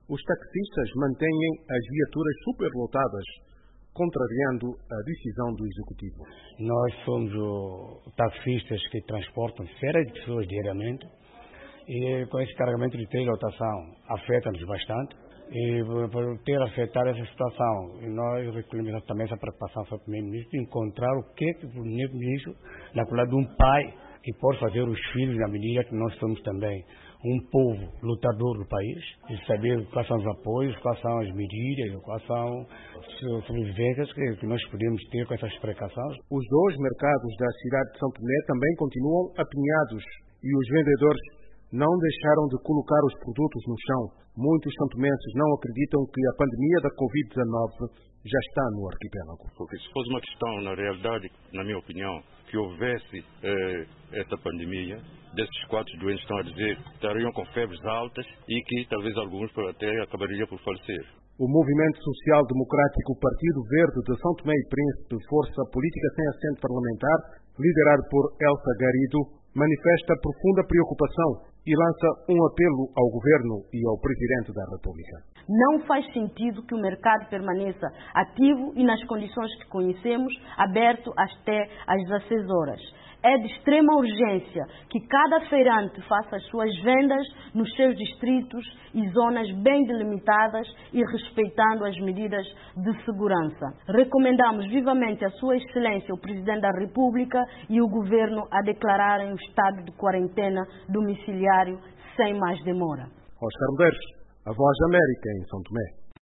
os taxistas mantêm as viaturas superlotadas, contrariando a decisão do Executivo. Nós somos taxistas que transportam centenas de pessoas diariamente e com esse carregamento de lotação afeta-nos bastante. E por ter afetado essa situação, e nós reclamamos também essa preocupação para o Primeiro-Ministro de encontrar o que o Primeiro-Ministro, na qualidade de um pai, que pode fazer os filhos na medida que nós somos também um povo lutador do país, e saber quais são os apoios, quais são as medidas, quais são as sobrevivências que nós podemos ter com essas precauções. Os dois mercados da cidade de São Tomé também continuam apinhados e os vendedores não deixaram de colocar os produtos no chão. Muitos santomenses não acreditam que a pandemia da Covid-19 já está no arquipélago. Porque se fosse uma questão, na realidade, na minha opinião, que houvesse essa pandemia, desses 4 doentes estão a dizer que estariam com febres altas e que talvez alguns até acabariam por falecer. O Movimento Social Democrático Partido Verde de São Tomé e Príncipe, força política sem assento parlamentar, liderado por Elsa Garrido, manifesta profunda preocupação e lança um apelo ao Governo e ao Presidente da República. Não faz sentido que o mercado permaneça ativo e nas condições que conhecemos, aberto até às 16 horas. É de extrema urgência que cada feirante faça as suas vendas nos seus distritos e zonas bem delimitadas e respeitando as medidas de segurança. Recomendamos vivamente a Sua Excelência, o Presidente da República e o Governo a declararem o estado de quarentena domiciliário sem mais demora. Oscar Medeiros, a Voz da América em São Tomé.